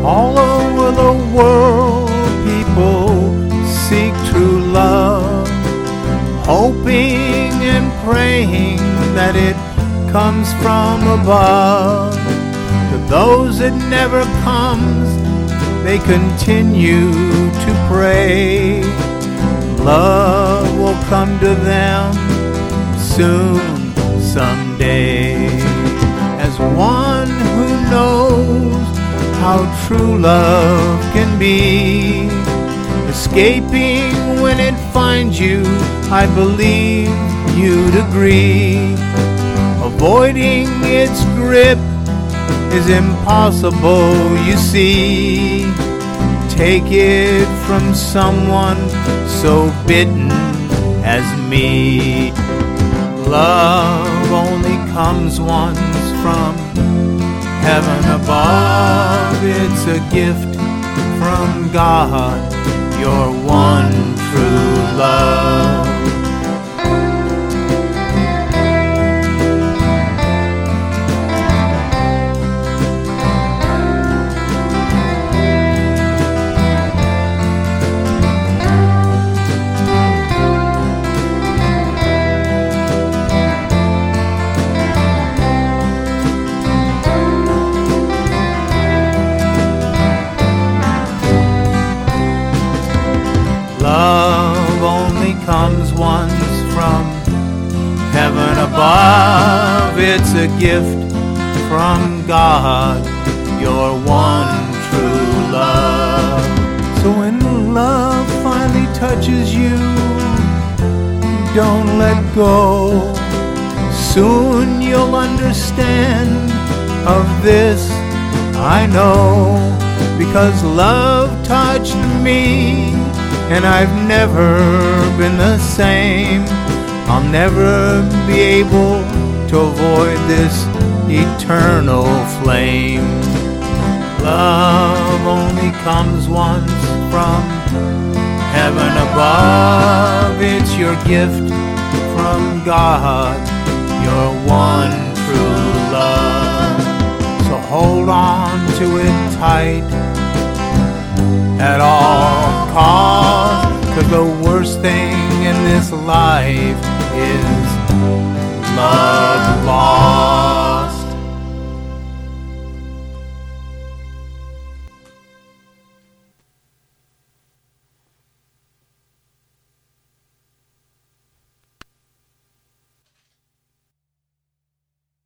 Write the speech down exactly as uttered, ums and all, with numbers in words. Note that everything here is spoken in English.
All over the world, people seek true love, hoping and praying that it comes from above. To those it never comes, they continue to pray. Love will come to them soon, someday. As one who knows how true love can be, escaping when it finds you, I believe you'd agree. Avoiding its grip is impossible, you see. Take it from someone so bitten as me. Love only comes once from heaven above. It's a gift from God, your one true love. Love only comes once from heaven above. It's a gift from God, your one true love. So when love finally touches you, don't let go. Soon you'll understand of this, I know, because love touched me, and I've never been the same. I'll never be able to avoid this eternal flame. Love only comes once from heaven above. It's your gift from God, your one true love. So hold on to it tight at all costs, 'cause the worst thing in this life is